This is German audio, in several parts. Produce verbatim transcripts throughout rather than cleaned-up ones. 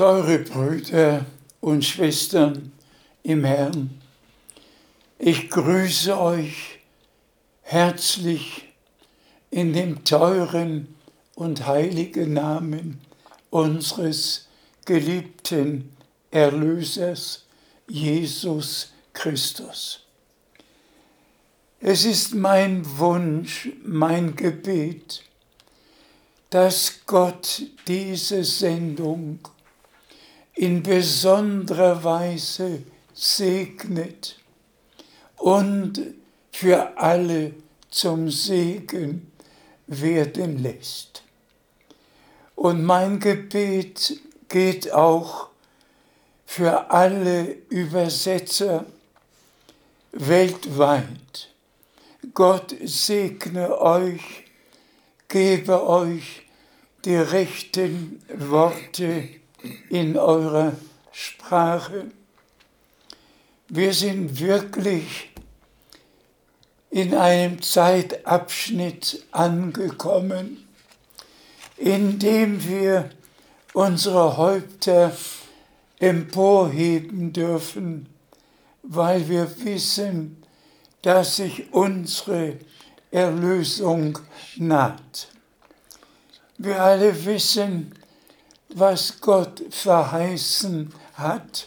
Teure Brüder und Schwestern im Herrn, ich grüße euch herzlich in dem teuren und heiligen Namen unseres geliebten Erlösers, Jesus Christus. Es ist mein Wunsch, mein Gebet, dass Gott diese Sendung in besonderer Weise segnet und für alle zum Segen werden lässt. Und mein Gebet geht auch für alle Übersetzer weltweit. Gott segne euch, gebe euch die rechten Worte in eurer Sprache. Wir sind wirklich in einem Zeitabschnitt angekommen, in dem wir unsere Häupter emporheben dürfen, weil wir wissen, dass sich unsere Erlösung naht. Wir alle wissen, was Gott verheißen hat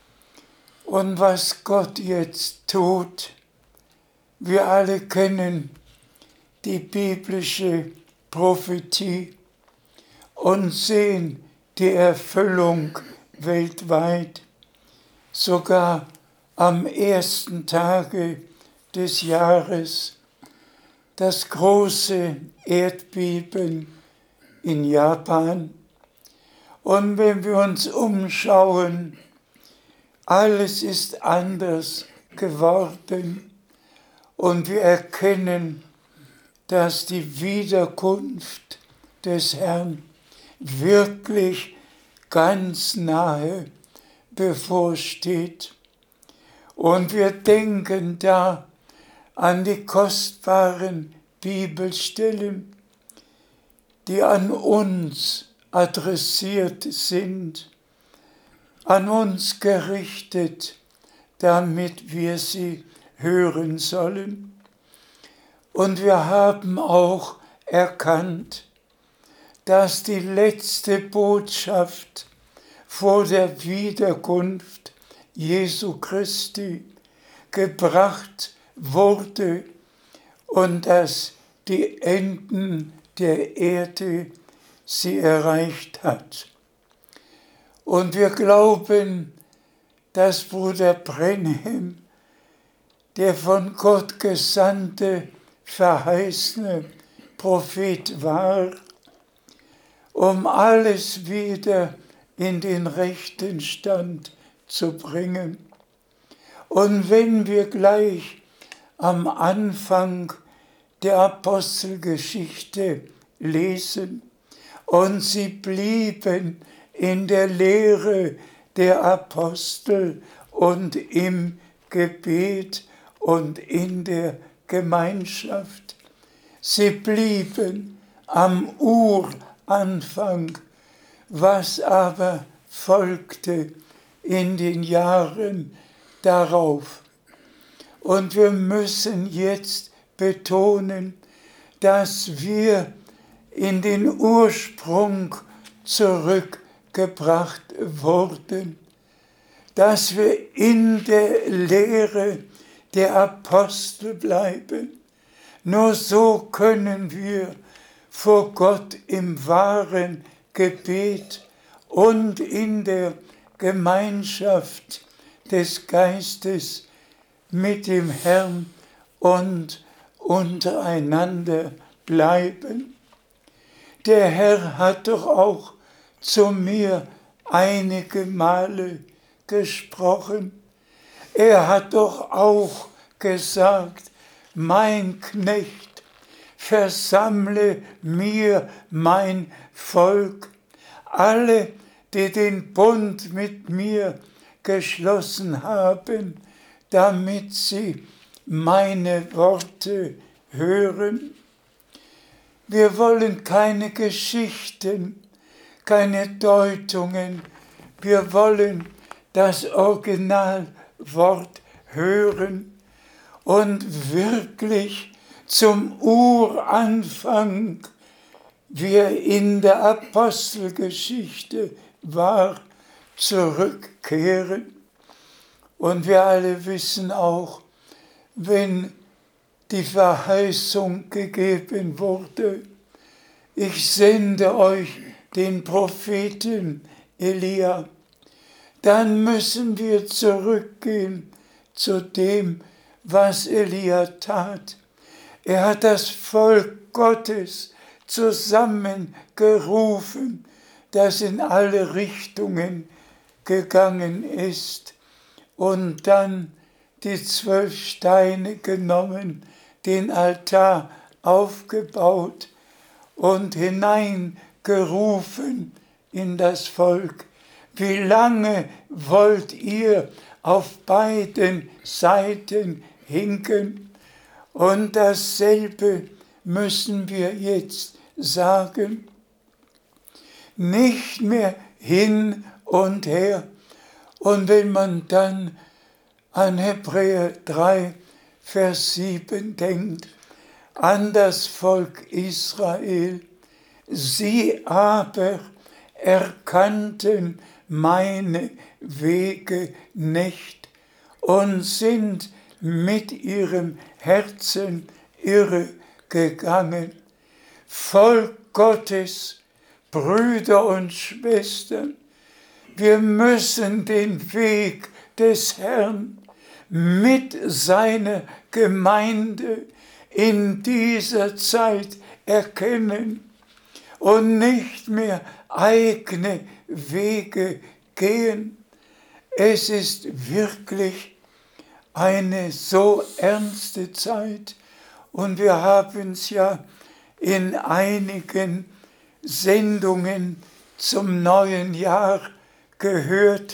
und was Gott jetzt tut. Wir alle kennen die biblische Prophetie und sehen die Erfüllung weltweit. Sogar am ersten Tage des Jahres das große Erdbeben in Japan. Und wenn wir uns umschauen, alles ist anders geworden und wir erkennen, dass die Wiederkunft des Herrn wirklich ganz nahe bevorsteht. Und wir denken da an die kostbaren Bibelstellen, die an uns adressiert sind, an uns gerichtet, damit wir sie hören sollen. Und wir haben auch erkannt, dass die letzte Botschaft vor der Wiederkunft Jesu Christi gebracht wurde und dass die Enden der Erde sie erreicht hat. Und wir glauben, dass Bruder Branham, der von Gott gesandte, verheißene Prophet war, um alles wieder in den rechten Stand zu bringen. Und wenn wir gleich am Anfang der Apostelgeschichte lesen, und sie blieben in der Lehre der Apostel und im Gebet und in der Gemeinschaft. Sie blieben am Uranfang, was aber folgte in den Jahren darauf. Und wir müssen jetzt betonen, dass wir in den Ursprung zurückgebracht wurden, dass wir in der Lehre der Apostel bleiben. Nur so können wir vor Gott im wahren Gebet und in der Gemeinschaft des Geistes mit dem Herrn und untereinander bleiben. Der Herr hat doch auch zu mir einige Male gesprochen. Er hat doch auch gesagt, mein Knecht, versammle mir mein Volk, alle, die den Bund mit mir geschlossen haben, damit sie meine Worte hören. Wir wollen keine Geschichten, keine Deutungen wir wollen das Originalwort hören und wirklich zum Uranfang, wie er in der Apostelgeschichte war, zurückkehren. Und wir alle wissen auch, wenn die Verheißung gegeben wurde, ich sende euch den Propheten Elia, dann müssen wir zurückgehen zu dem, was Elia tat. Er hat das Volk Gottes zusammengerufen, das in alle Richtungen gegangen ist, und dann die zwölf Steine genommen, den Altar aufgebaut und hineingerufen in das Volk. Wie lange wollt ihr auf beiden Seiten hinken? Und dasselbe müssen wir jetzt sagen. Nicht mehr hin und her. Und wenn man dann an Hebräer drei, Vers sieben denkt, an das Volk Israel, sie aber erkannten meine Wege nicht und sind mit ihrem Herzen irre gegangen. Volk Gottes, Brüder und Schwestern, wir müssen den Weg des Herrn mit seiner Gemeinde in dieser Zeit erkennen und nicht mehr eigene Wege gehen. Es ist wirklich eine so ernste Zeit und wir haben es ja in einigen Sendungen zum neuen Jahr gehört.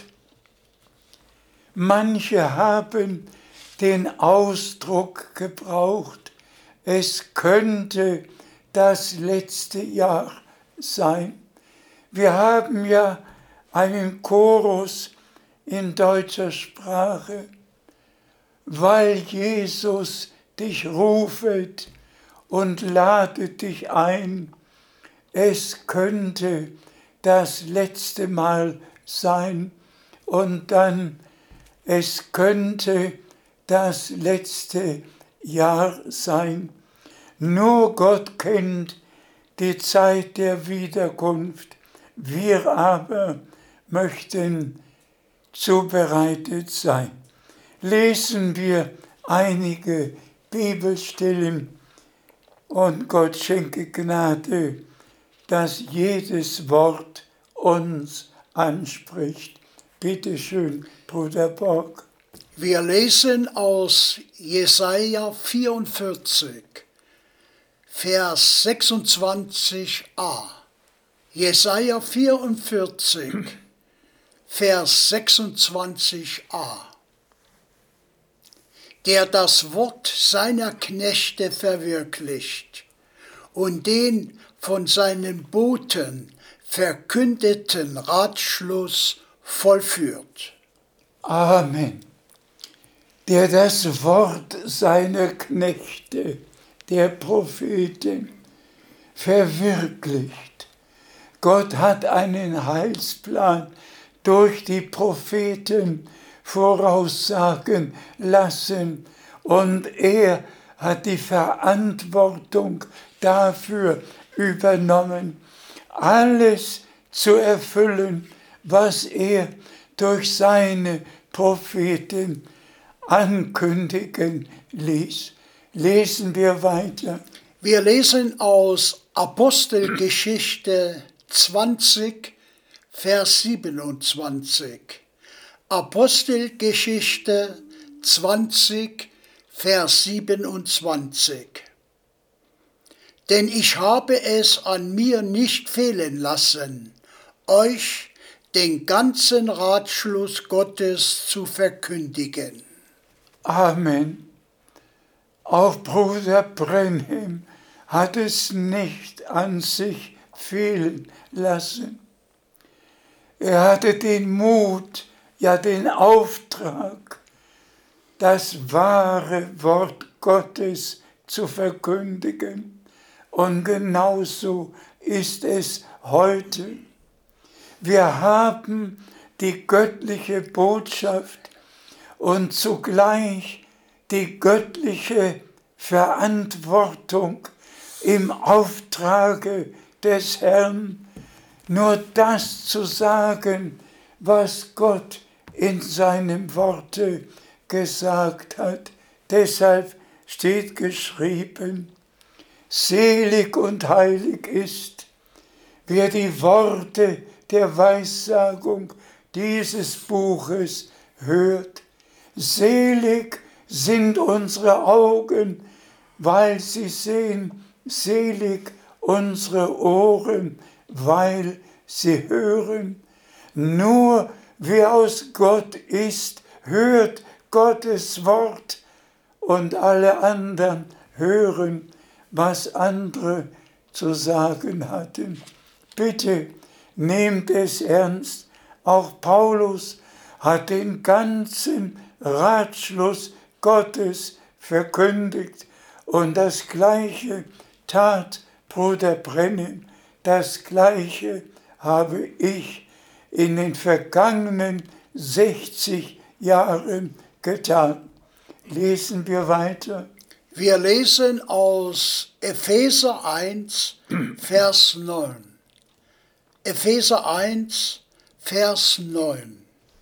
Manche haben den Ausdruck gebraucht, es könnte das letzte Jahr sein. Wir haben ja einen Chorus in deutscher Sprache, weil Jesus dich rufet und ladet dich ein. Es könnte das letzte Mal sein und dann, es könnte das letzte Jahr sein. Nur Gott kennt die Zeit der Wiederkunft. Wir aber möchten zubereitet sein. Lesen wir einige Bibelstellen und Gott schenke Gnade, dass jedes Wort uns anspricht. Bitte schön, Bruder Borg. Wir lesen aus Jesaja vierundvierzig, Vers sechsundzwanzig a. Jesaja vierundvierzig, Vers sechsundzwanzig a. Der das Wort seiner Knechte verwirklicht und den von seinen Boten verkündeten Ratschluss vollführt. Amen. Der das Wort seiner Knechte, der Propheten, verwirklicht. Gott hat einen Heilsplan durch die Propheten voraussagen lassen und er hat die Verantwortung dafür übernommen, alles zu erfüllen, was er durch seine Propheten ankündigen ließ. Lesen wir weiter. Wir lesen aus Apostelgeschichte zwanzig, Vers siebenundzwanzig. Apostelgeschichte zwanzig, Vers siebenundzwanzig. Denn ich habe es an mir nicht fehlen lassen, euch den ganzen Ratschluss Gottes zu verkündigen. Amen. Auch Bruder Branham hat es nicht an sich fehlen lassen. Er hatte den Mut, ja den Auftrag, das wahre Wort Gottes zu verkündigen. Und genauso ist es heute. Wir haben die göttliche Botschaft und zugleich die göttliche Verantwortung im Auftrage des Herrn, nur das zu sagen, was Gott in seinem Worte gesagt hat. Deshalb steht geschrieben, selig und heilig ist, wer die Worte der Weissagung dieses Buches hört. Selig sind unsere Augen, weil sie sehen, selig unsere Ohren, weil sie hören. Nur wer aus Gott ist, hört Gottes Wort, und alle anderen hören, was andere zu sagen hatten. Bitte nehmt es ernst. Auch Paulus hat den ganzen Ratschluss Gottes verkündigt. Und das Gleiche tat Bruder Brennim. Das Gleiche habe ich in den vergangenen sechzig Jahren getan. Lesen wir weiter. Wir lesen aus Epheser eins, Vers neun. Epheser eins, Vers neun.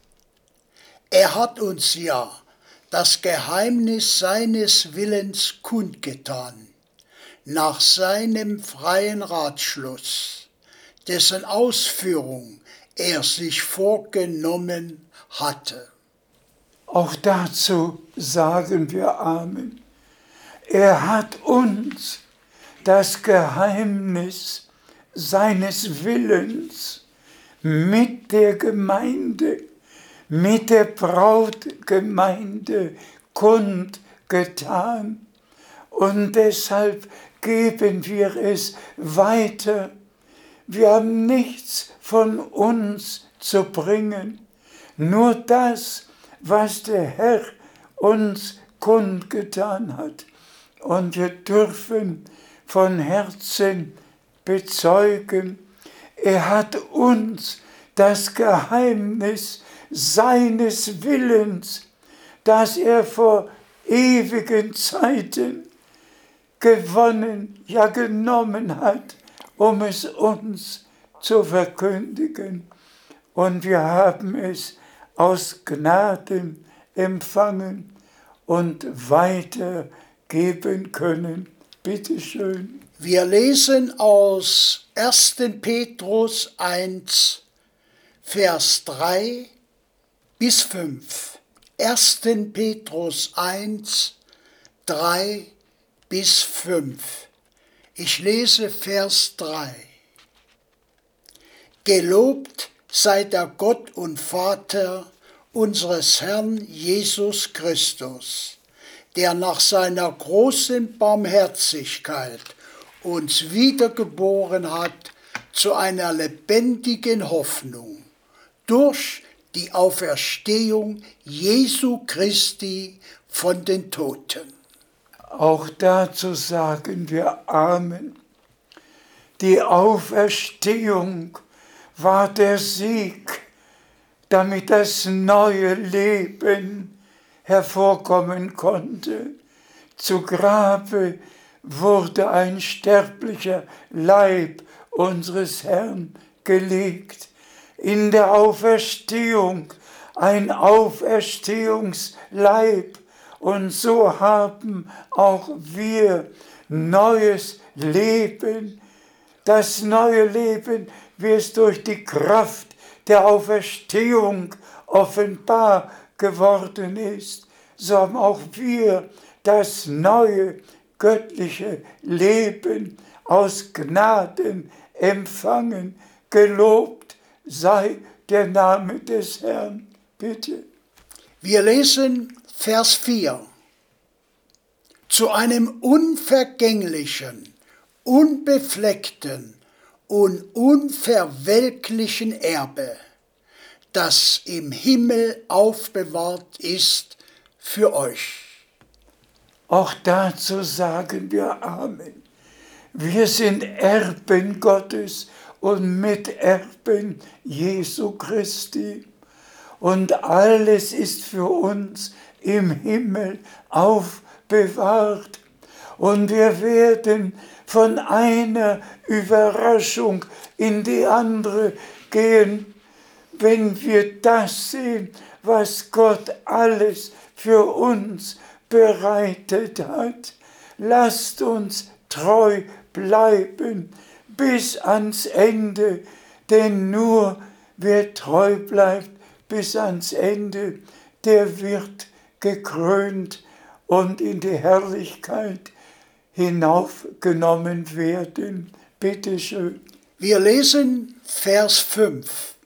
Er hat uns ja das Geheimnis seines Willens kundgetan, nach seinem freien Ratschluss, dessen Ausführung er sich vorgenommen hatte. Auch dazu sagen wir Amen. Er hat uns das Geheimnis seines Willens mit der Gemeinde, mit der Brautgemeinde kundgetan. Und deshalb geben wir es weiter. Wir haben nichts von uns zu bringen, nur das, was der Herr uns kundgetan hat. Und wir dürfen von Herzen bezeugen, er hat uns das Geheimnis seines Willens, das er vor ewigen Zeiten gewonnen, ja genommen hat, um es uns zu verkündigen. Und wir haben es aus Gnaden empfangen und weitergeben können. Bitte schön. Wir lesen aus ersten Petrus eins, Vers drei bis fünf. ersten Petrus eins, drei bis fünf. Ich lese Vers drei. Gelobt sei der Gott und Vater unseres Herrn Jesus Christus, der nach seiner großen Barmherzigkeit uns wiedergeboren hat zu einer lebendigen Hoffnung durch die Auferstehung Jesu Christi von den Toten. Auch dazu sagen wir Amen. Die Auferstehung war der Sieg, damit das neue Leben hervorkommen konnte. Zu Grabe wurde ein sterblicher Leib unseres Herrn gelegt. In der Auferstehung ein Auferstehungsleib. Und so haben auch wir neues Leben. Das neue Leben, wie es durch die Kraft der Auferstehung offenbar geworden ist, so haben auch wir das neue göttliche Leben aus Gnaden empfangen. Gelobt sei der Name des Herrn. Bitte. Wir lesen Vers vier. Zu einem unvergänglichen, unbefleckten und unverwelklichen Erbe, das im Himmel aufbewahrt ist für euch. Auch dazu sagen wir Amen. Wir sind Erben Gottes und Miterben Jesu Christi. Und alles ist für uns im Himmel aufbewahrt. Und wir werden von einer Überraschung in die andere gehen, wenn wir das sehen, was Gott alles für uns bereitet hat. Lasst uns treu bleiben bis ans Ende, denn nur wer treu bleibt bis ans Ende, der wird gekrönt und in die Herrlichkeit hinaufgenommen werden. Bitte schön. Wir lesen Vers fünf.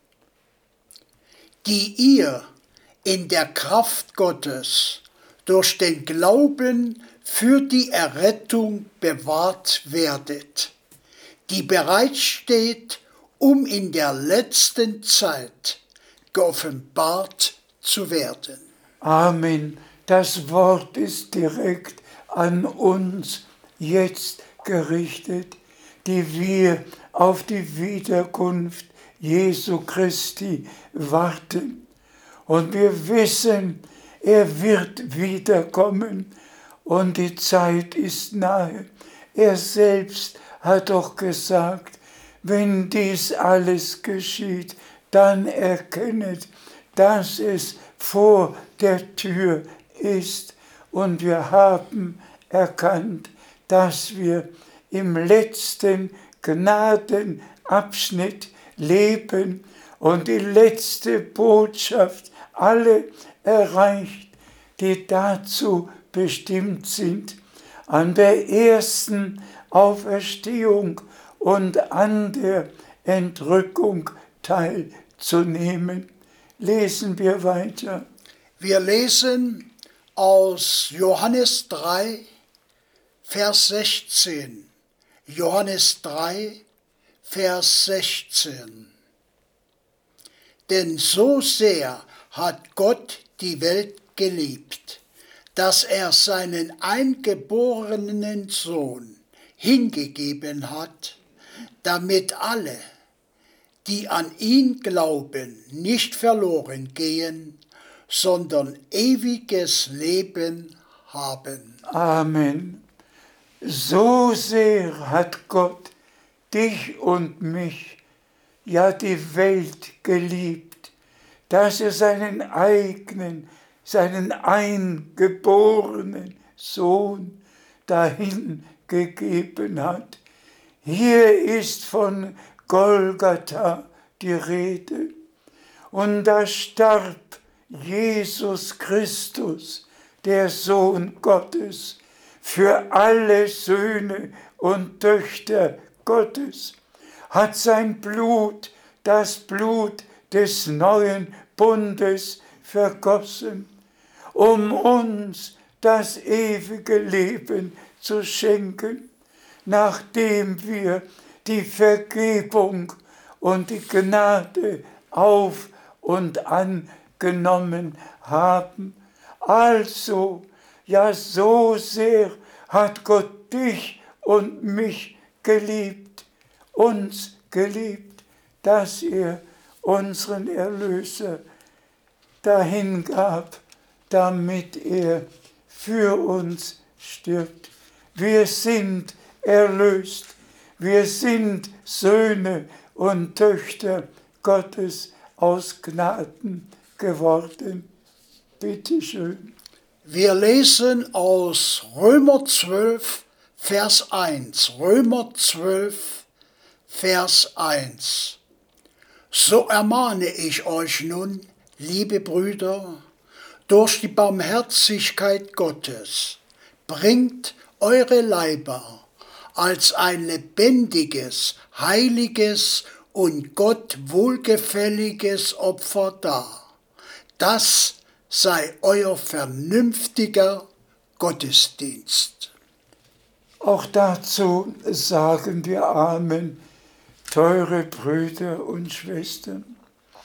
Die ihr in der Kraft Gottes durch den Glauben für die Errettung bewahrt werdet, die bereitsteht, um in der letzten Zeit geoffenbart zu werden. Amen. Das Wort ist direkt an uns jetzt gerichtet, die wir auf die Wiederkunft Jesu Christi warten. Und wir wissen, er wird wiederkommen und die Zeit ist nahe. Er selbst hat doch gesagt, wenn dies alles geschieht, dann erkennet, dass es vor der Tür ist. Und wir haben erkannt, dass wir im letzten Gnadenabschnitt leben und die letzte Botschaft alle erreicht, die dazu bestimmt sind, an der ersten Auferstehung und an der Entrückung teilzunehmen. Lesen wir weiter. Wir lesen aus Johannes drei, Vers sechzehn. Johannes drei, Vers sechzehn. Denn so sehr hat Gott die Welt geliebt, dass er seinen eingeborenen Sohn hingegeben hat, damit alle, die an ihn glauben, nicht verloren gehen, sondern ewiges Leben haben. Amen. So sehr hat Gott dich und mich, ja die Welt geliebt, dass er seinen eigenen, seinen eingeborenen Sohn dahin gegeben hat. Hier ist von Golgatha die Rede. Und da starb Jesus Christus, der Sohn Gottes, für alle Söhne und Töchter Gottes, hat sein Blut, das Blut des neuen Bundes vergossen, um uns das ewige Leben zu schenken, nachdem wir die Vergebung und die Gnade auf und angenommen haben. Also, ja, so sehr hat Gott dich und mich geliebt, uns geliebt, dass er unseren Erlöser dahin gab, damit er für uns stirbt. Wir sind erlöst, wir sind Söhne und Töchter Gottes aus Gnaden geworden. Bitte schön. Wir lesen aus Römer zwölf, Vers eins. Römer zwölf, Vers eins. So ermahne ich euch nun, liebe Brüder, durch die Barmherzigkeit Gottes, bringt eure Leiber als ein lebendiges, heiliges und Gott wohlgefälliges Opfer dar. Das sei euer vernünftiger Gottesdienst. Auch dazu sagen wir Amen, teure Brüder und Schwestern.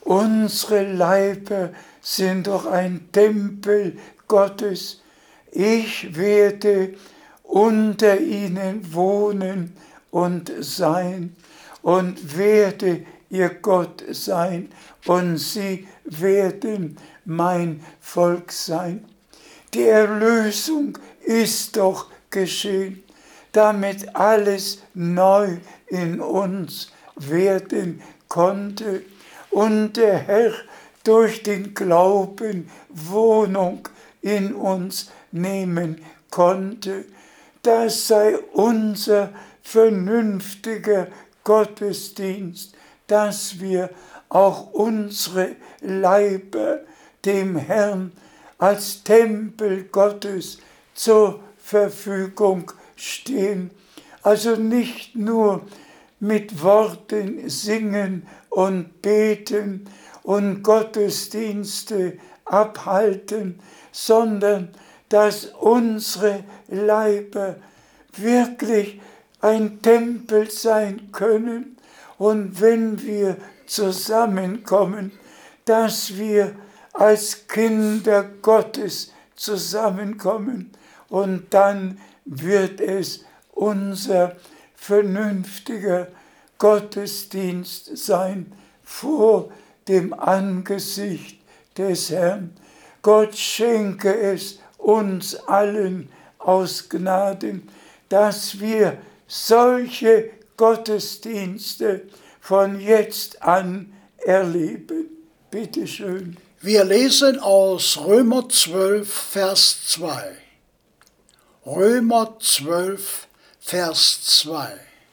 unsere Leiber sind doch ein Tempel Gottes. Ich werde unter ihnen wohnen und sein und werde ihr Gott sein und sie werden mein Volk sein. Die Erlösung ist doch geschehen, damit alles neu in uns werden konnte und der Herr durch den Glauben Wohnung in uns nehmen konnte. Das sei unser vernünftiger Gottesdienst, dass wir auch unsere Leiber dem Herrn als Tempel Gottes zur Verfügung stehen. Also nicht nur mit Worten singen und beten und Gottesdienste abhalten, sondern dass unsere Leiber wirklich ein Tempel sein können und wenn wir zusammenkommen, dass wir als Kinder Gottes zusammenkommen und dann wird es unser vernünftiger Gottesdienst sein vor dem Angesicht des Herrn. Gott schenke es uns allen aus Gnaden, dass wir solche Gottesdienste von jetzt an erleben. Bitte schön. Wir lesen aus Römer zwölf, Vers zwei. Römer zwölf, Vers zwei.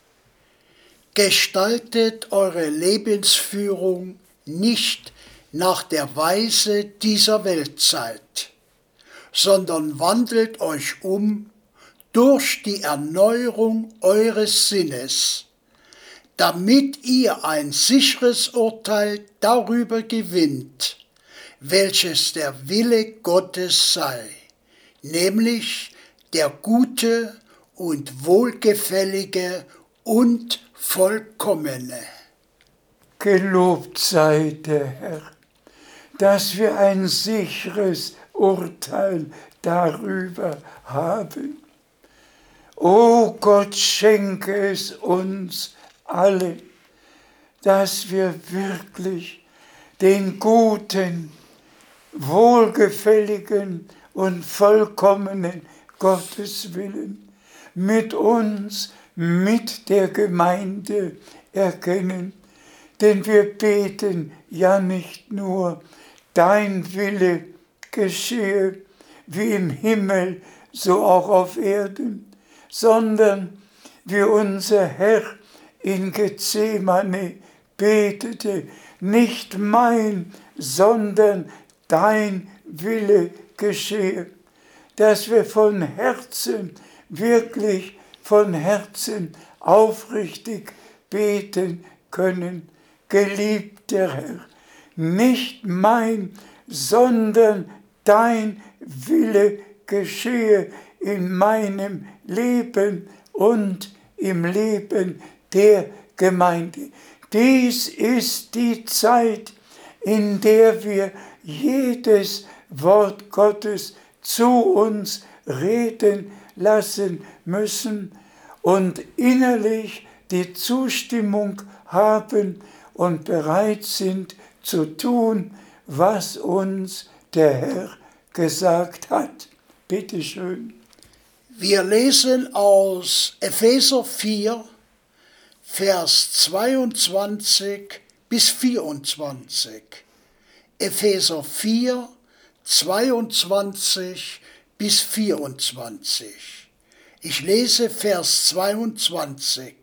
Gestaltet eure Lebensführung nicht nach der Weise dieser Weltzeit, sondern wandelt euch um durch die Erneuerung eures Sinnes, damit ihr ein sicheres Urteil darüber gewinnt, welches der Wille Gottes sei, nämlich der gute und wohlgefällige und vollkommene. Gelobt sei der Herr, dass wir ein sicheres Urteil darüber haben. O Gott, schenke es uns alle, dass wir wirklich den guten, wohlgefälligen und vollkommenen Gotteswillen mit uns, mit der Gemeinde erkennen. Denn wir beten ja nicht nur, dein Wille geschehe, wie im Himmel, so auch auf Erden, sondern wie unser Herr in Gethsemane betete, nicht mein, sondern dein Wille geschehe, dass wir von Herzen, wirklich von Herzen aufrichtig beten können. Geliebter Herr, nicht mein, sondern dein Wille geschehe in meinem Leben und im Leben der Gemeinde. Dies ist die Zeit, in der wir jedes Wort Gottes zu uns reden lassen müssen und innerlich die Zustimmung haben und bereit sind zu tun, was uns der Herr gesagt hat. Bitte schön. Wir lesen aus Epheser vier, Vers zweiundzwanzig bis vierundzwanzig. Epheser vier, zweiundzwanzig bis vierundzwanzig. Ich lese Vers zweiundzwanzig.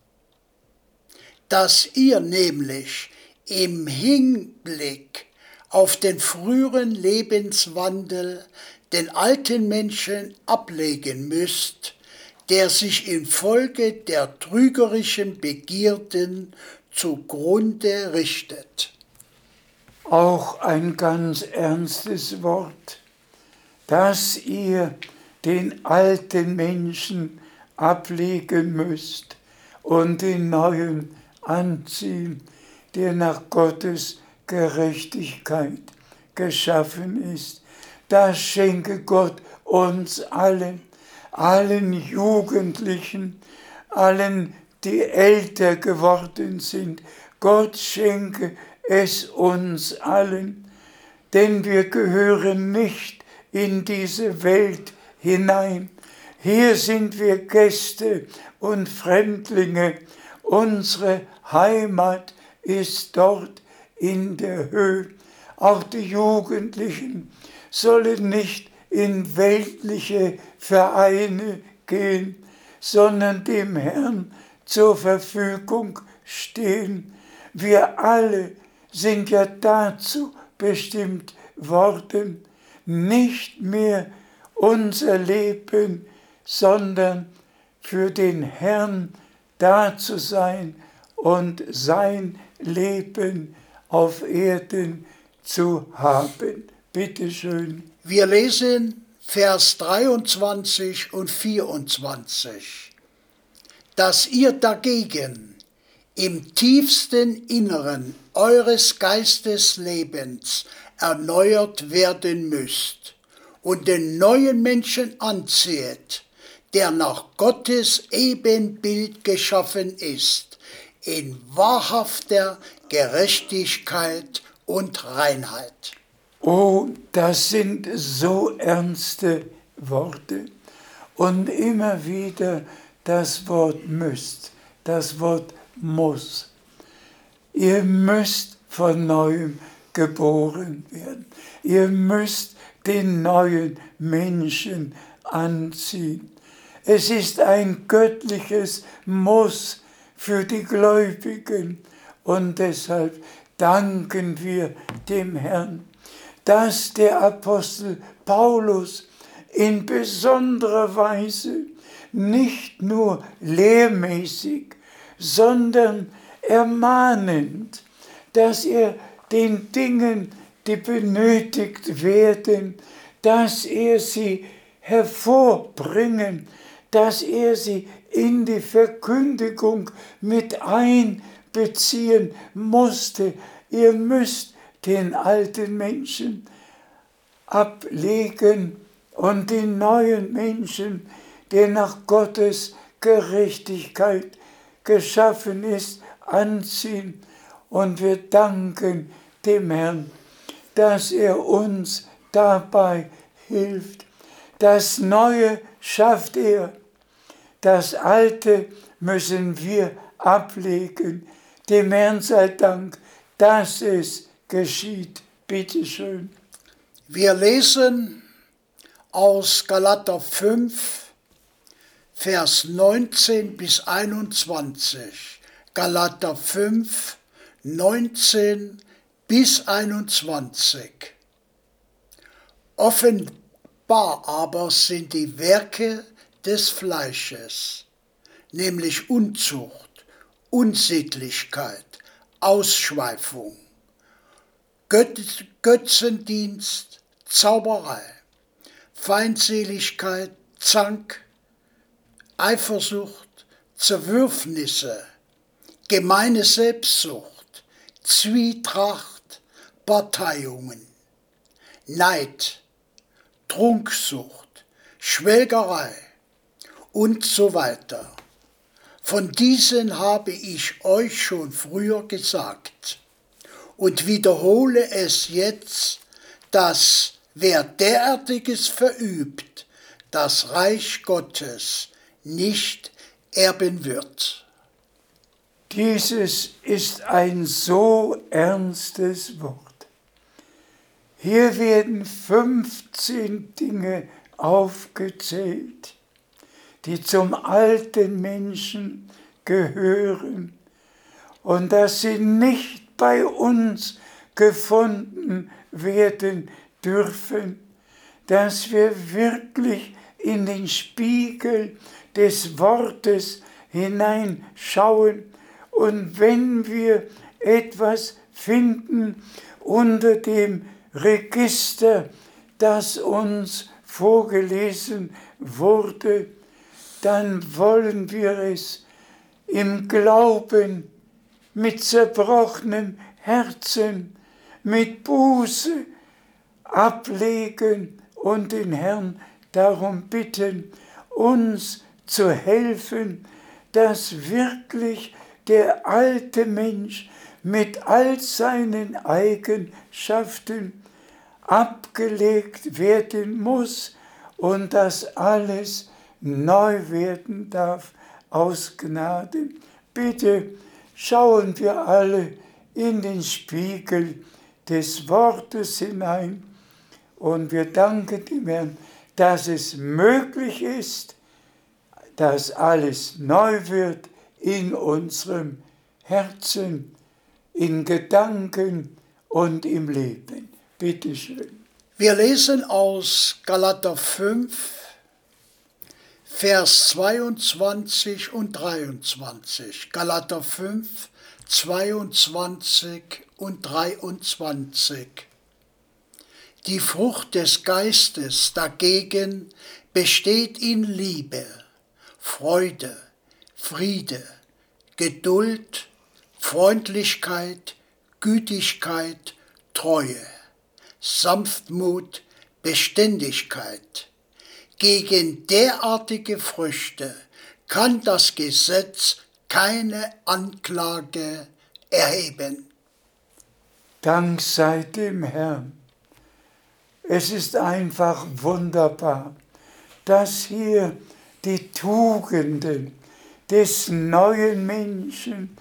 Dass ihr nämlich im Hinblick auf den früheren Lebenswandel den alten Menschen ablegen müsst, der sich infolge der trügerischen Begierden zugrunde richtet. Auch ein ganz ernstes Wort, dass ihr den alten Menschen ablegen müsst und den neuen anziehen, der nach Gottes Gerechtigkeit geschaffen ist. Das schenke Gott uns allen, allen Jugendlichen, allen, die älter geworden sind. Gott schenke es uns allen, denn wir gehören nicht in diese Welt hinein. Hier sind wir Gäste und Fremdlinge. Unsere Heimat ist dort in der Höhe. Auch die Jugendlichen sollen nicht in weltliche Vereine gehen, sondern dem Herrn zur Verfügung stehen. Wir alle sind ja dazu bestimmt worden, nicht mehr unser Leben, sondern für den Herrn da zu sein und sein Leben auf Erden zu haben. Bitte schön. Wir lesen Vers dreiundzwanzig und vierundzwanzig. Dass ihr dagegen im tiefsten Inneren eures Geisteslebens erneuert werden müsst und den neuen Menschen anzieht, der nach Gottes Ebenbild geschaffen ist, in wahrhafter Gerechtigkeit und Reinheit. Oh, das sind so ernste Worte. Und immer wieder das Wort müsst, das Wort muss. Ihr müsst von Neuem geboren werden. Ihr müsst den neuen Menschen anziehen. Es ist ein göttliches Muss für die Gläubigen. Und deshalb danken wir dem Herrn, dass der Apostel Paulus in besonderer Weise nicht nur lehrmäßig, sondern ermahnend, dass er den Dingen, die benötigt werden, dass er sie hervorbringen, dass er sie in die Verkündigung mit einbeziehen musste. Ihr müsst den alten Menschen ablegen und den neuen Menschen, der nach Gottes Gerechtigkeit geschaffen ist, anziehen. Und wir danken dem Herrn, dass er uns dabei hilft. Das Neue schafft er, das Alte müssen wir ablegen. Dem Herrn sei Dank, dass es geschieht. Bitte schön. Wir lesen aus Galater fünf, Vers neunzehn bis einundzwanzig. Galater fünf, neunzehn bis einundzwanzig. Offenbar aber sind die Werke des Fleisches, nämlich Unzucht, Unsittlichkeit, Ausschweifung, Göt- Götzendienst, Zauberei, Feindseligkeit, Zank, Eifersucht, Zerwürfnisse, gemeine Selbstsucht, Zwietracht, Parteiungen, Neid, Trunksucht, Schwelgerei und so weiter. Von diesen habe ich euch schon früher gesagt und wiederhole es jetzt, dass wer derartiges verübt, das Reich Gottes nicht erben wird. Dieses ist ein so ernstes Wort. Hier werden fünfzehn Dinge aufgezählt, die zum alten Menschen gehören und dass sie nicht bei uns gefunden werden dürfen, dass wir wirklich in den Spiegel des Wortes hineinschauen und wenn wir etwas finden unter dem Register, das uns vorgelesen wurde, dann wollen wir es im Glauben mit zerbrochenem Herzen mit Buße ablegen und den Herrn darum bitten, uns zu helfen, dass wirklich der alte Mensch mit all seinen Eigenschaften abgelegt werden muss und dass alles neu werden darf aus Gnade. Bitte schauen wir alle in den Spiegel des Wortes hinein und wir danken dem Herrn, dass es möglich ist, dass alles neu wird in unserem Herzen, in Gedanken und im Leben. Bitte schön. Wir lesen aus Galater fünf, Vers zweiundzwanzig und dreiundzwanzig. Galater fünf, zweiundzwanzig und dreiundzwanzig. Die Frucht des Geistes dagegen besteht in Liebe, Freude, Friede, Geduld, Freundlichkeit, Gütigkeit, Treue, Sanftmut, Beständigkeit. Gegen derartige Früchte kann das Gesetz keine Anklage erheben. Dank sei dem Herrn. Es ist einfach wunderbar, dass hier die Tugenden des neuen Menschen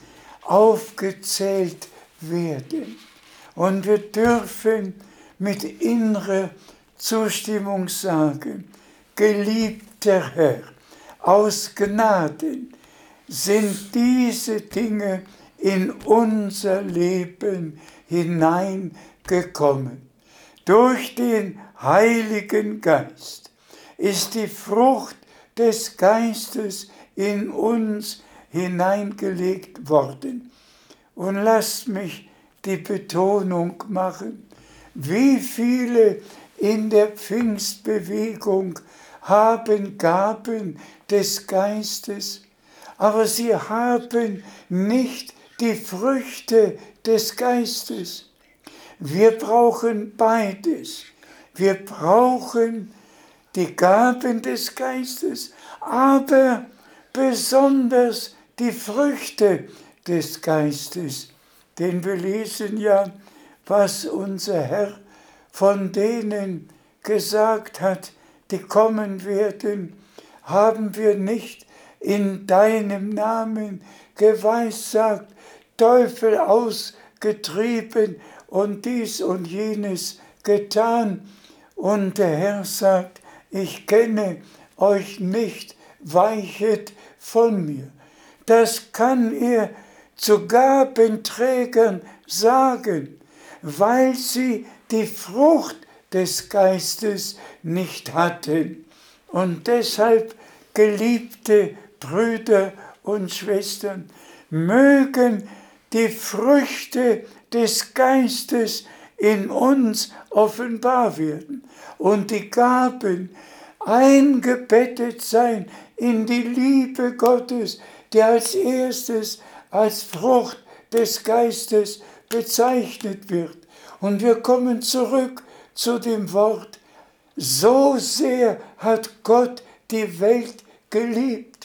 aufgezählt werden. Und wir dürfen mit innerer Zustimmung sagen, geliebter Herr, aus Gnaden sind diese Dinge in unser Leben hineingekommen. Durch den Heiligen Geist ist die Frucht des Geistes in uns hineingelegt worden. Und lasst mich die Betonung machen, wie viele in der Pfingstbewegung haben Gaben des Geistes, aber sie haben nicht die Früchte des Geistes. Wir brauchen beides. Wir brauchen die Gaben des Geistes, aber besonders die Früchte des Geistes. Denn wir lesen ja, was unser Herr von denen gesagt hat, die kommen werden, haben wir nicht in deinem Namen geweissagt, Teufel ausgetrieben und dies und jenes getan. Und der Herr sagt, ich kenne euch nicht, weichet von mir. Das kann er zu Gabenträgern sagen, weil sie die Frucht des Geistes nicht hatten. Und deshalb, geliebte Brüder und Schwestern, mögen die Früchte des Geistes in uns offenbar werden und die Gaben eingebettet sein in die Liebe Gottes, die als erstes als Frucht des Geistes bezeichnet wird. Und wir kommen zurück zu dem Wort, so sehr hat Gott die Welt geliebt.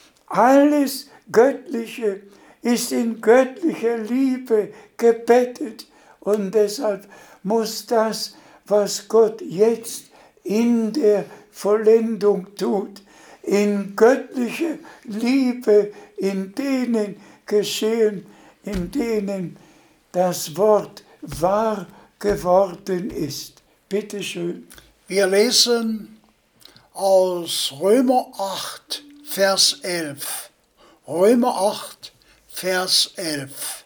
Alles Göttliche ist in göttlicher Liebe gebettet und deshalb muss das, was Gott jetzt in der Vollendung tut, in göttlicher Liebe in denen geschehen, in denen das Wort wahr geworden ist. Bitte schön. Wir lesen aus Römer acht, Vers elf. Römer acht, Vers elf.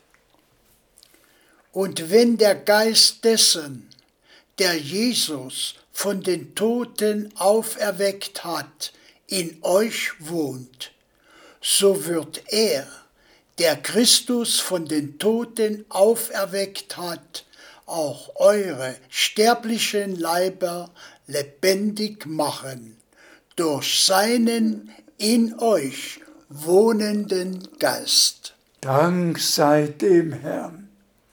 Und wenn der Geist dessen, der Jesus von den Toten auferweckt hat, in euch wohnt, so wird er, der Christus von den Toten auferweckt hat, auch eure sterblichen Leiber lebendig machen, durch seinen in euch wohnenden Geist. Dank sei dem Herrn.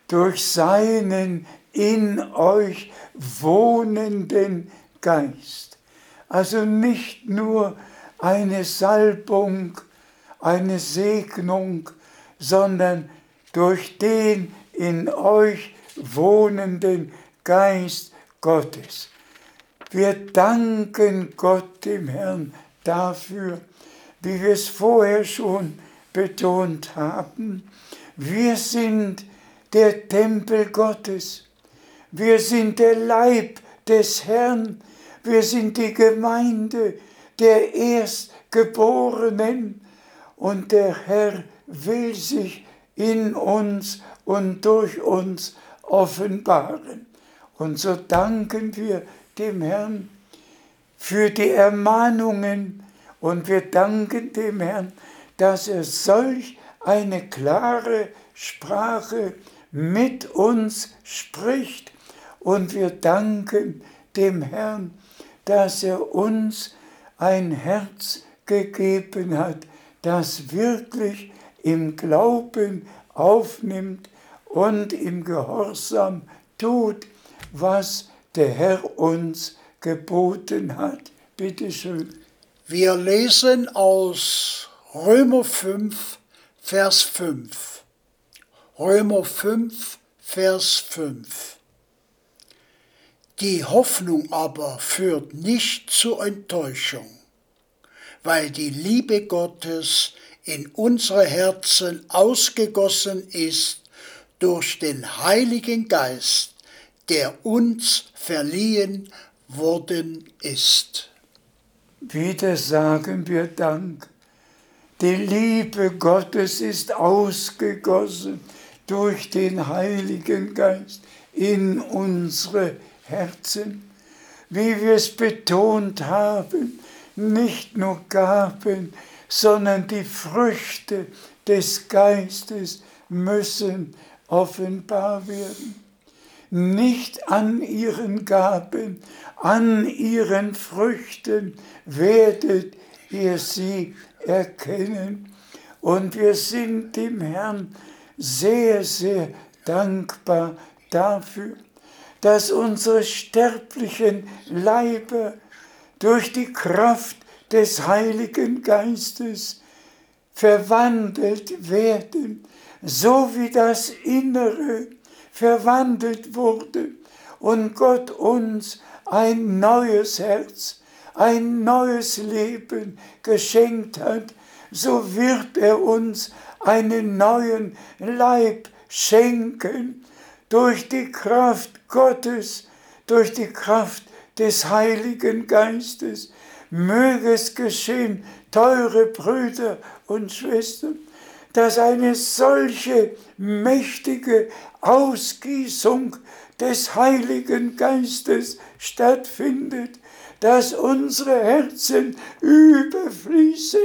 durch seinen in euch wohnenden Geist. Also nicht nur eine Salbung, eine Segnung, sondern durch den in euch wohnenden Geist Gottes. Wir danken Gott, dem Herrn, dafür, wie wir es vorher schon betont haben. Wir sind der Tempel Gottes. Wir sind der Leib des Herrn. Wir sind die Gemeinde der Erstgeborenen. Und der Herr will sich in uns und durch uns offenbaren. Und so danken wir dem Herrn für die Ermahnungen und wir danken dem Herrn, dass er solch eine klare Sprache mit uns spricht. Und wir danken dem Herrn, dass er uns ein Herz gegeben hat, das wirklich im Glauben aufnimmt und im Gehorsam tut, was der Herr uns geboten hat. Bitte schön. Wir lesen aus Römer fünf, Vers fünf. Römer fünf, Vers fünf. Die Hoffnung aber führt nicht zur Enttäuschung, weil die Liebe Gottes in unsere Herzen ausgegossen ist durch den Heiligen Geist, der uns verliehen worden ist. Wieder sagen wir Dank. Die Liebe Gottes ist ausgegossen durch den Heiligen Geist in unsere Herzen. Wie wir es betont haben, nicht nur Gaben, sondern die Früchte des Geistes müssen offenbar werden. Nicht an ihren Gaben, an ihren Früchten werdet ihr sie erkennen. Und wir sind dem Herrn sehr, sehr dankbar dafür, dass unsere sterblichen Leiber durch die Kraft des Heiligen Geistes verwandelt werden, so wie das Innere verwandelt wurde und Gott uns ein neues Herz, ein neues Leben geschenkt hat, so wird er uns einen neuen Leib schenken durch die Kraft Gottes, durch die Kraft des Heiligen Geistes. Möge es geschehen, teure Brüder und Schwestern, dass eine solche mächtige Ausgießung des Heiligen Geistes stattfindet, dass unsere Herzen überfließen.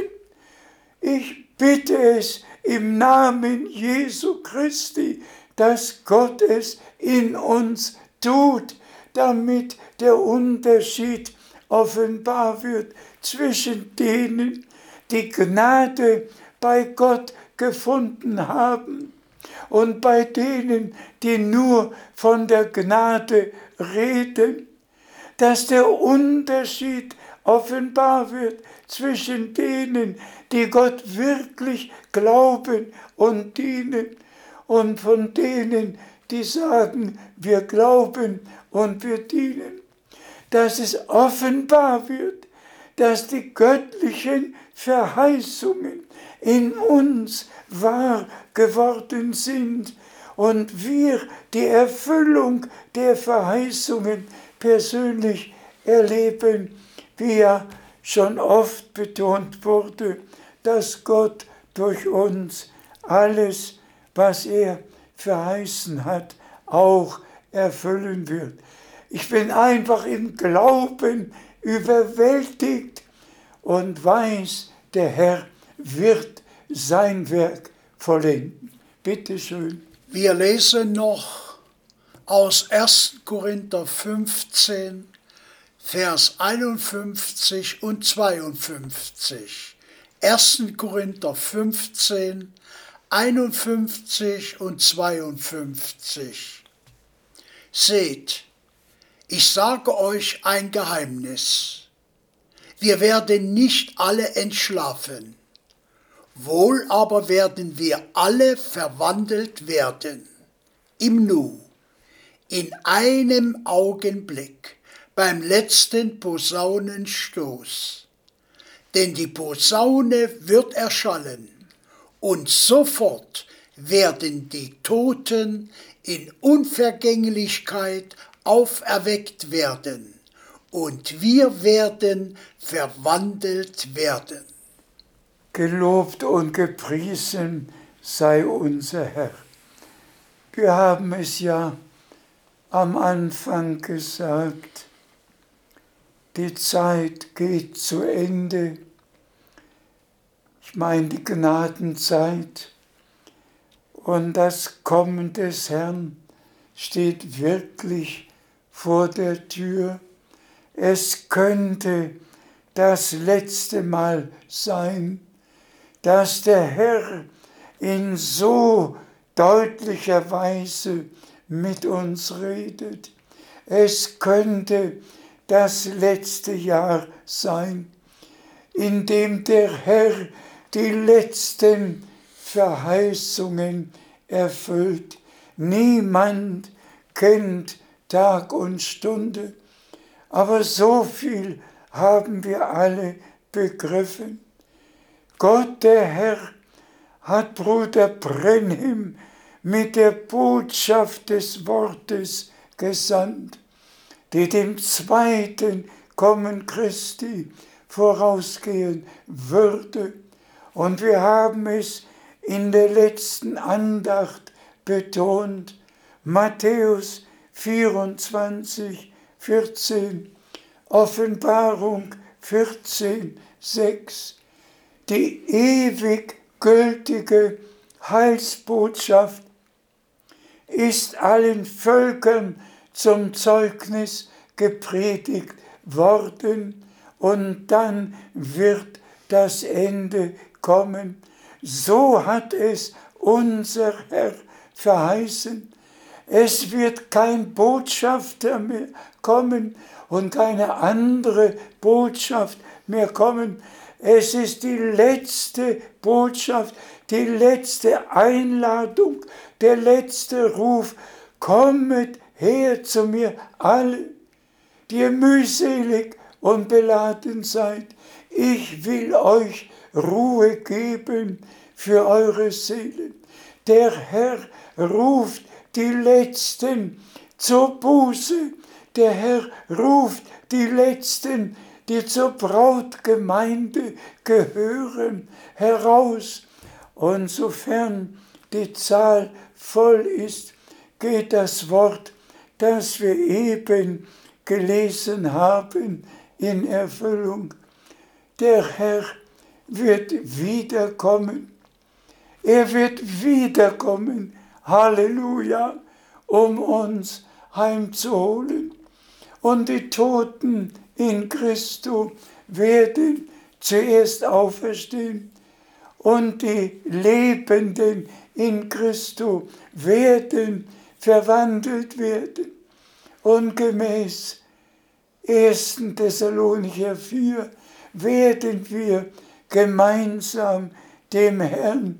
Ich bitte es im Namen Jesu Christi, dass Gott es in uns tut, damit der Unterschied offenbar wird zwischen denen, die Gnade bei Gott gefunden haben und bei denen, die nur von der Gnade reden, dass der Unterschied offenbar wird zwischen denen, die Gott wirklich glauben und dienen, und von denen, die sagen, wir glauben und wir dienen. Dass es offenbar wird, dass die göttlichen Verheißungen in uns wahr geworden sind und wir die Erfüllung der Verheißungen persönlich erleben, wie ja schon oft betont wurde, dass Gott durch uns alles, was er verheißen hat, auch erfüllen wird. Ich bin einfach im Glauben überwältigt und weiß, der Herr wird sein Werk vollenden. Bitte schön. Wir lesen noch aus erster Korinther fünfzehn, Vers einundfünfzig und zweiundfünfzig. erster Korinther fünfzehn, einundfünfzig und zweiundfünfzig. Seht, ich sage euch ein Geheimnis. Wir werden nicht alle entschlafen, wohl aber werden wir alle verwandelt werden, im Nu, in einem Augenblick, beim letzten Posaunenstoß. Denn die Posaune wird erschallen, und sofort werden die Toten in Unvergänglichkeit auferweckt werden, und wir werden verwandelt werden. Gelobt und gepriesen sei unser Herr. Wir haben es ja am Anfang gesagt, die Zeit geht zu Ende. Ich meine die Gnadenzeit, und das Kommen des Herrn steht wirklich vor der Tür. Es könnte das letzte Mal sein, dass der Herr in so deutlicher Weise mit uns redet. Es könnte das letzte Jahr sein, in dem der Herr die letzten Verheißungen erfüllt. Niemand kennt Tag und Stunde, aber so viel haben wir alle begriffen. Gott, der Herr, hat Bruder Brenhim mit der Botschaft des Wortes gesandt, die dem zweiten Kommen Christi vorausgehen würde. Und wir haben es in der letzten Andacht betont, Matthäus vierundzwanzig, vierzehn, Offenbarung vierzehn, sechs. Die ewig gültige Heilsbotschaft ist allen Völkern zum Zeugnis gepredigt worden, und dann wird das Ende kommen. So hat es unser Herr verheißen. Es wird kein Botschafter mehr kommen und keine andere Botschaft mehr kommen. Es ist die letzte Botschaft, die letzte Einladung, der letzte Ruf. Kommet her zu mir alle, die ihr mühselig und beladen seid. Ich will euch Ruhe geben für eure Seelen. Der Herr ruft die Letzten zur Buße. Der Herr ruft die Letzten, die zur Brautgemeinde gehören, heraus. Und sofern die Zahl voll ist, geht das Wort, das wir eben gelesen haben, in Erfüllung. Der Herr wird wiederkommen. Er wird wiederkommen, Halleluja, um uns heimzuholen. Und die Toten in Christo werden zuerst auferstehen, und die Lebenden in Christo werden verwandelt werden. Und gemäß ersten Thessalonicher vier werden wir gemeinsam dem Herrn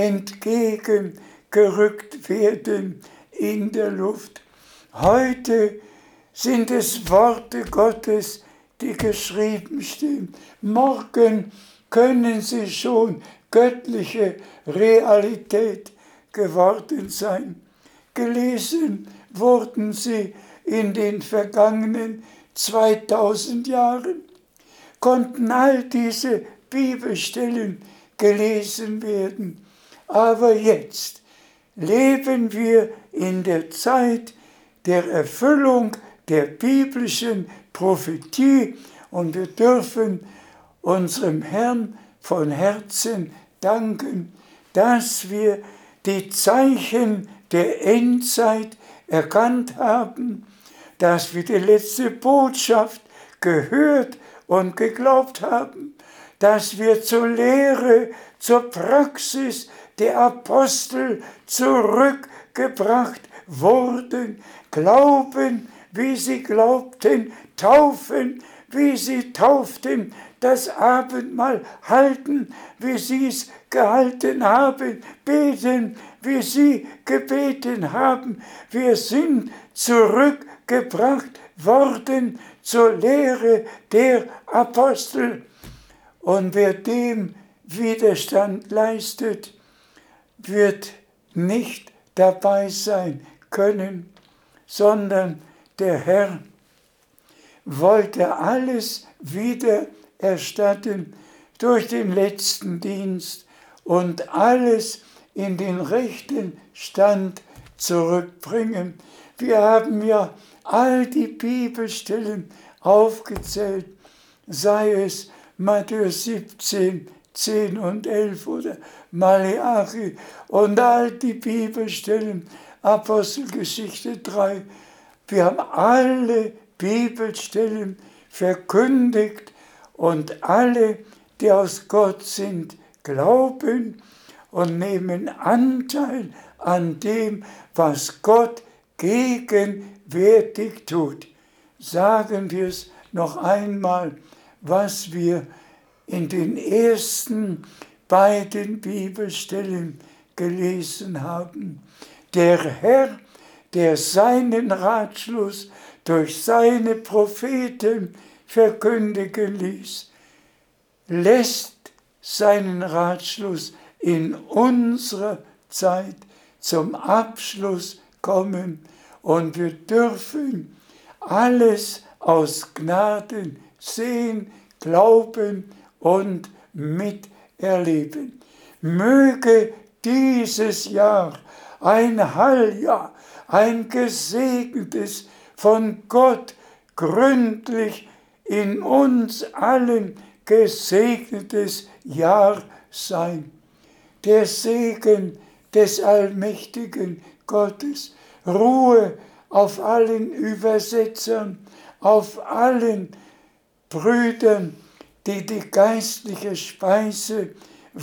entgegengerückt werden in der Luft. Heute sind es Worte Gottes, die geschrieben stehen. Morgen können sie schon göttliche Realität geworden sein. Gelesen wurden sie in den vergangenen zweitausend Jahren. Konnten all diese Bibelstellen gelesen werden. Aber jetzt leben wir in der Zeit der Erfüllung der biblischen Prophetie, und wir dürfen unserem Herrn von Herzen danken, dass wir die Zeichen der Endzeit erkannt haben, dass wir die letzte Botschaft gehört und geglaubt haben, dass wir zur Lehre, zur Praxis der Apostel zurückgebracht wurden, glauben, wie sie glaubten, taufen, wie sie tauften, das Abendmahl halten, wie sie es gehalten haben, beten, wie sie gebeten haben. Wir sind zurückgebracht worden zur Lehre der Apostel. Und wer dem Widerstand leistet, wird nicht dabei sein können, sondern der Herr wollte alles wieder erstatten durch den letzten Dienst und alles in den rechten Stand zurückbringen. Wir haben ja all die Bibelstellen aufgezählt, sei es Matthäus siebzehn, zehn und elf oder Maleachi und all die Bibelstellen, Apostelgeschichte drei. Wir haben alle Bibelstellen verkündigt und alle, die aus Gott sind, glauben und nehmen Anteil an dem, was Gott gegenwärtig tut. Sagen wir es noch einmal, was wir in den ersten beiden Bibelstellen gelesen haben. Der Herr, der seinen Ratschluss durch seine Propheten verkündigen ließ, lässt seinen Ratschluss in unserer Zeit zum Abschluss kommen und wir dürfen alles aus Gnaden sehen, glauben und miterleben. Möge dieses Jahr ein Heiljahr, ein gesegnetes, von Gott gründlich in uns allen gesegnetes Jahr sein. Der Segen des allmächtigen Gottes, Ruhe auf allen Übersetzern, auf allen Brüdern, die die geistliche Speise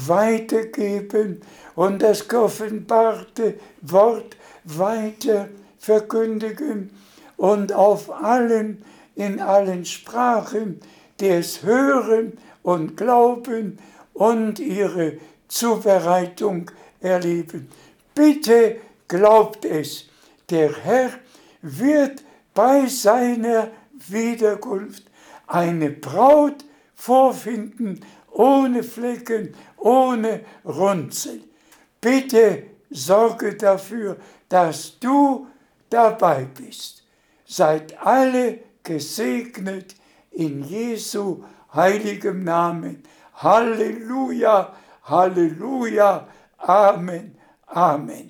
weitergeben und das geoffenbarte Wort weiter verkündigen und auf allen, in allen Sprachen, die es hören und glauben und ihre Zubereitung erleben. Bitte glaubt es, der Herr wird bei seiner Wiederkunft eine Braut vorfinden, ohne Flecken, ohne Runzel. Bitte sorge dafür, dass du dabei bist. Seid alle gesegnet in Jesu heiligem Namen. Halleluja, Halleluja, Amen, Amen.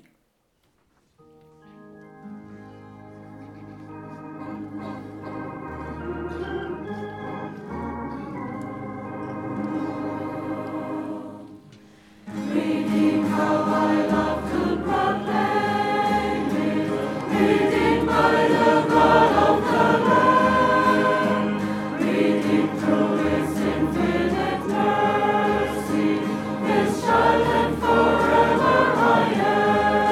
Forever I am.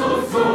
so, so.